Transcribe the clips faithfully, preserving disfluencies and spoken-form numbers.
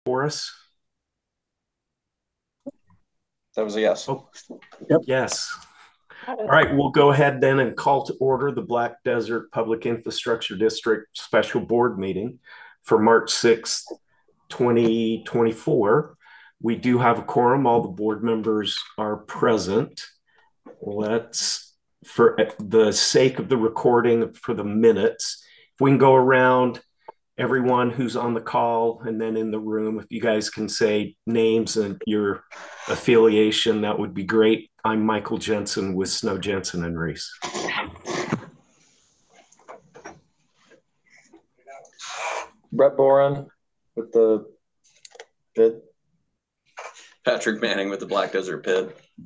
for us? That was a yes. Oh, Yep. yes. All right, we'll go ahead then and call to order the Black Desert Public Infrastructure District Special Board Meeting for March sixth, twenty twenty-four. We do have a quorum. All the board members are present. Let's, for the sake of the recording, for the minutes, if we can go around everyone who's on the call and then in the room, if you guys can say names and your affiliation, that would be great. I'm Michael Jensen with Snow Jensen and Reese. Brett Boren with the P I D. Patrick Manning with the Black Desert P I D.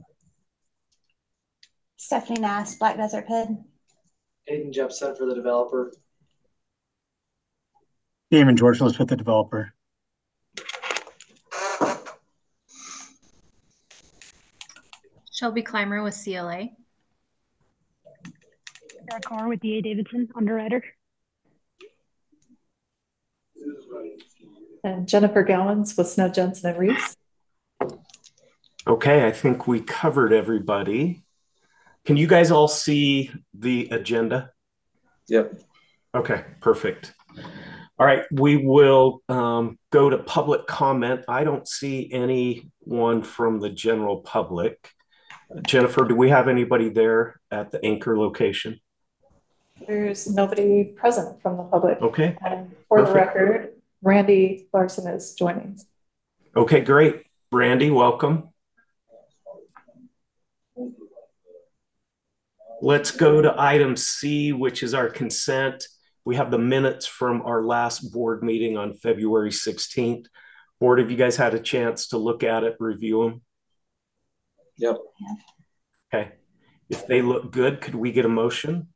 Stephanie Nass, Black Desert P I D. Aiden Jepson for the developer. Damon Georgeless with the developer. Shelby Clymer with C L A. Sarah Carr with D A Davidson, underwriter. And Jennifer Gowans with Snow Jensen and Reese. Okay, I think we covered everybody. Can you guys all see the agenda? Yep. Okay, perfect. All right, we will um, go to public comment. I don't see anyone from the general public. Jennifer, do we have anybody there at the anchor location? There's nobody present from the public. Okay. And for Perfect. The record, Randy Larson is joining. Okay, great. Randy, welcome. Let's go to item C, which is our consent. We have the minutes from our last board meeting on February sixteenth. Board, have you guys had a chance to look at it, review them? Yep. Okay. If they look good, could we get a motion?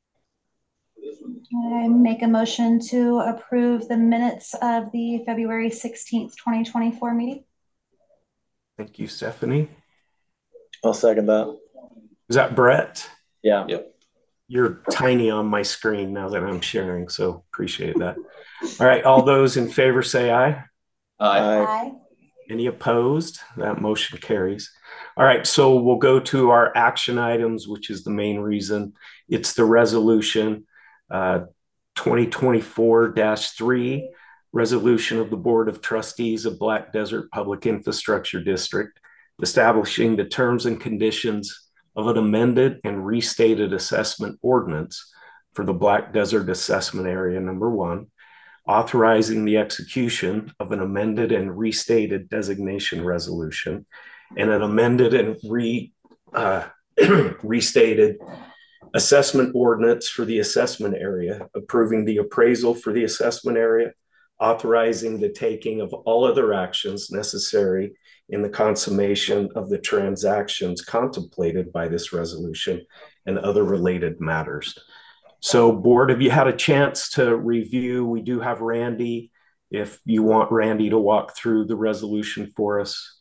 I make a motion to approve the minutes of the February sixteenth, twenty twenty-four meeting. Thank you, Stephanie. I'll second that. Is that Brett? Yeah. Yep. You're tiny on my screen now that I'm sharing, so appreciate that. All right, all those in favor say aye. Aye. Aye. Any opposed? That motion carries. All right, so we'll go to our action items, which is the main reason. It's the resolution uh, twenty twenty-four dash three, resolution of the Board of Trustees of Black Desert Public Infrastructure District, establishing the terms and conditions of an amended and restated assessment ordinance for the Black Desert Assessment Area Number One, authorizing the execution of an amended and restated designation resolution, and an amended and re, uh, restated assessment ordinance for the assessment area, approving the appraisal for the assessment area, authorizing the taking of all other actions necessary in the consummation of the transactions contemplated by this resolution and other related matters. So, board, have you had a chance to review? We do have Randy, if you want Randy to walk through the resolution for us.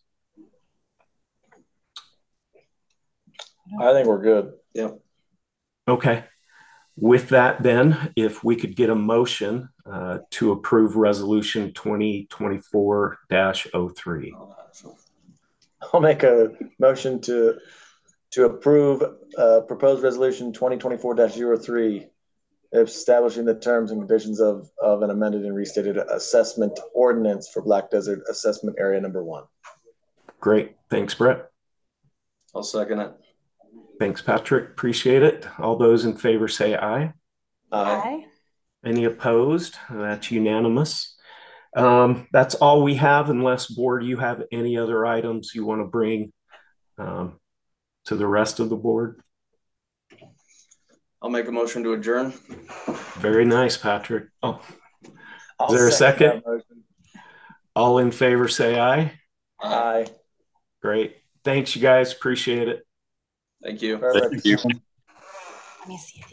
I think we're good. Yep. Okay. With that, then, if we could get a motion uh, to approve resolution twenty twenty-four dash oh three. I'll make a motion to to approve uh, proposed resolution twenty twenty-four dash oh three, establishing the terms and conditions of, of an amended and restated assessment ordinance for Black Desert Assessment Area Number One. Great. Thanks, Brett. I'll second it. Thanks, Patrick. Appreciate it. All those in favor say aye. Aye. Any opposed? That's unanimous. Um, that's all we have, unless, board, you have any other items you want to bring um, to the rest of the board. I'll make a motion to adjourn. Very nice, Patrick. Oh, I'll is there a second? second? All in favor say aye. Aye. Great. Thanks, you guys. Appreciate it. Thank you. Perfect. Thank you. Let me see.